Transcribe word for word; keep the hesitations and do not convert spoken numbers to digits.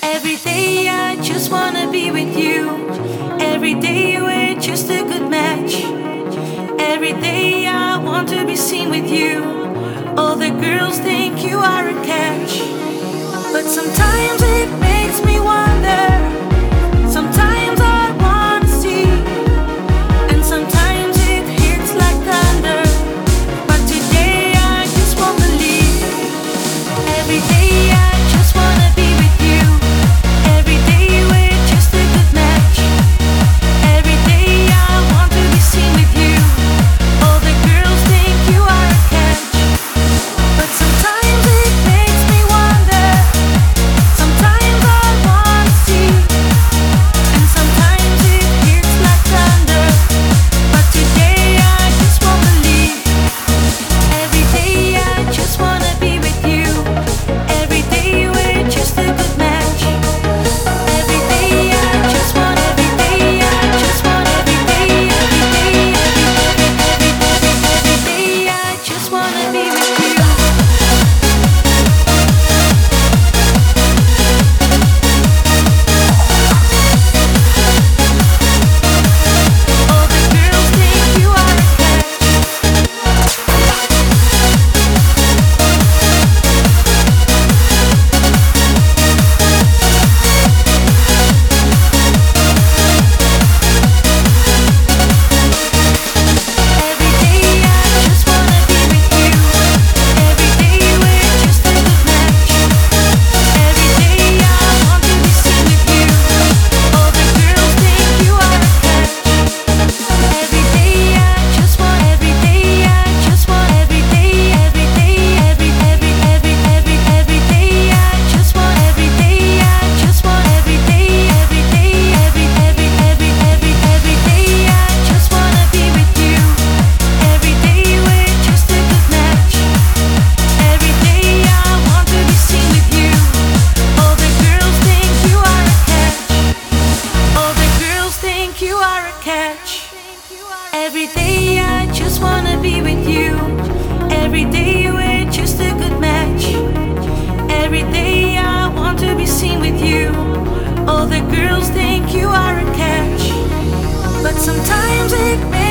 Every day I just wanna be with you. Every day we're just a good match. Every day I want to be seen with you. All the girls think you are a catch. But sometimes it makes me wonder. Sometimes I wanna see. And sometimes it hits like thunder. But today I just won't believe. Every day I just wanna be with you. Every day we're just a good match. Every day I want to be seen with you. All the girls think you are a catch. But sometimes it makes me wonder. Sometimes I wanna see. And sometimes it hits like thunder. But today I just won't believe. Every day I just wanna be with you. Every day we're just a good match. Every day I just want, every day I just want, every day, every day, every, every, every, every day I just wanna be with you. All the girls think you are a catch. Every day I just wanna be with you. Every day we're just a good match. Every day I want to be seen with you. All the girls think you are a catch. Every day I just want, every day I just want, every day, every day, every, every, every, every, every day I just want, every day I just want, every day, every day, every, every, every, every, every day I just wanna be with you. Every day we're just a good match. Every day I want to be seen with you. All the girls think you are a catch. All the girls think you are a catch. Every day I just wanna be with you. Every day we're just a good match. Every day I want to be seen with you. All the girls think you are a catch. But sometimes it makes